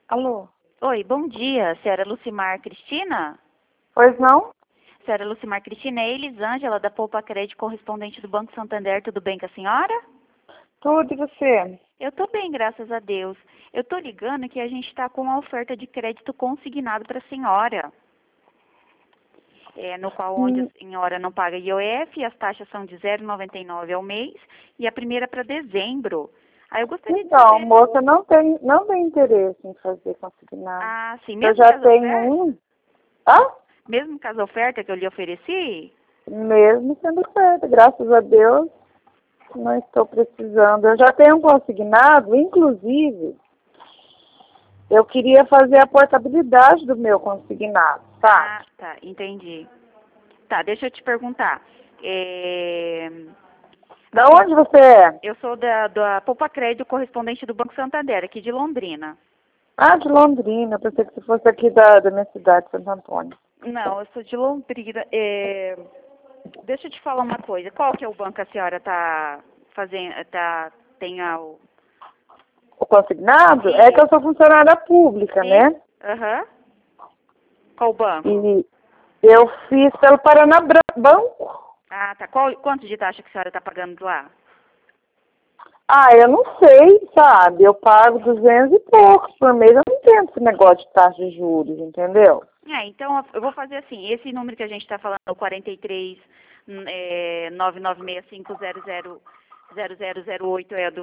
Alô? Oi, bom dia, senhora Lucimar Cristina? Pois não? Senhora Lucimar Cristina, é Elisângela da Poupa Crédito, correspondente do Banco Santander, tudo bem com a senhora? Tudo e você? Eu tô bem, graças a Deus. Eu tô ligando que a gente está com uma oferta de crédito consignado para a senhora, no qual onde a Hum, senhora não paga IOF, as taxas são de 0,99 ao mês e a primeira para dezembro. Aí eu gostaria de Então, saber, moça, não tem interesse em fazer consignado. sim, Eu mesmo com já as tenho ofertas, um. Ah? mesmo com as ofertas que eu lhe ofereci? Mesmo sendo certo, graças a Deus, não estou precisando. Eu já tenho um consignado, inclusive, eu queria fazer a portabilidade do meu consignado, sabe? Ah, tá, entendi. Tá, deixa eu te perguntar. É, a Da senhora, onde você é? eu sou da Poupa Crédito, correspondente do Banco Santander, aqui de Londrina. Ah, de Londrina. Eu pensei que você fosse aqui da minha cidade, Santo Antônio. Não, eu sou de Londrina. Deixa eu te falar uma coisa. Qual que é o banco que a senhora tá fazendo, tem o... O consignado é que E, eu sou funcionária pública, e, né? aham. Qual banco? E eu fiz pelo Paraná Banco. Ah, tá. Quanto de taxa que a senhora tá pagando lá? Ah, eu não sei, sabe? Eu pago 200 e poucos por mês. Eu não entendo esse negócio de taxa de juros, entendeu? Então eu vou fazer assim, esse número que a gente está falando, o 43 996500008 é do